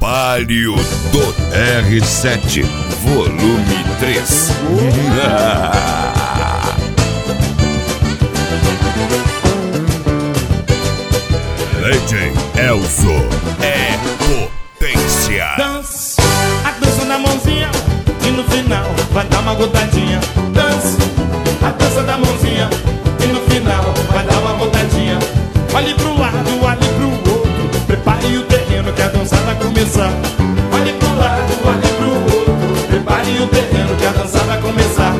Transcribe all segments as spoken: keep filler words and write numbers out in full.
Palio do R sete, volume três. Legend Elzo é potência. Dance, a dança da mãozinha, e no final vai dar uma gotadinha. Dance, a dança da mãozinha, e no final vai dar uma gotadinha. Olhe pro lado, olhe pro outro, prepare o terreno que a dança vai começar. Olhe pro lado, olhe pro outro, prepare o terreno que a dança vai começar.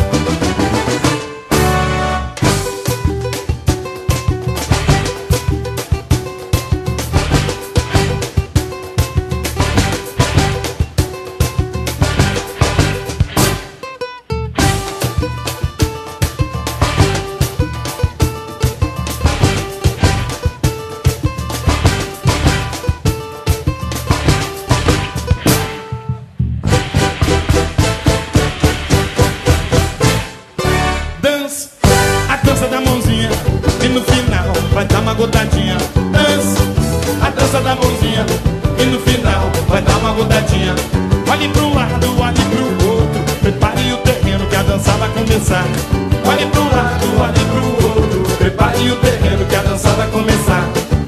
Vai dar uma gotadinha. Dance, a dança da mãozinha, e no final vai dar uma gotadinha. Olhe pro lado, olhe pro outro, prepare o terreno que a dança vai começar. Olhe pro lado, olhe pro outro, prepare o terreno que a dança vai começar.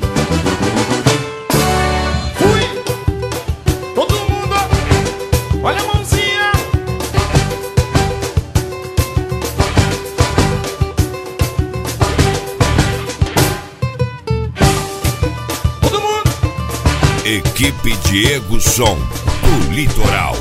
Fui! Todo mundo, olha a mãozinha. Equipe Diego Som, do Litoral.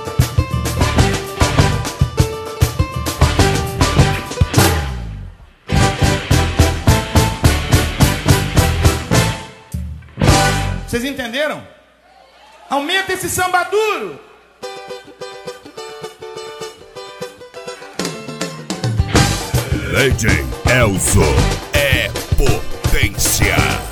Vocês entenderam? Aumenta esse samba duro. Legend Elzo é potência.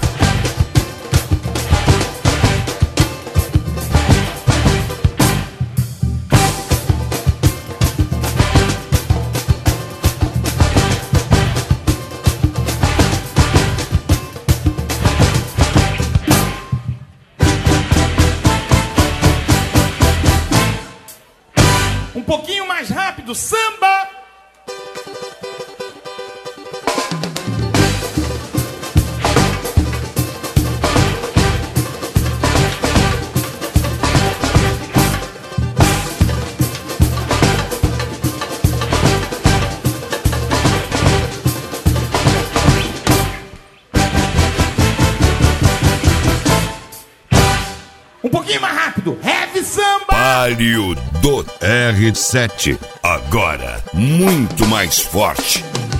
Um pouquinho mais rápido, samba! Um pouquinho mais rápido, heavy samba! Palio do R sete, agora muito mais forte.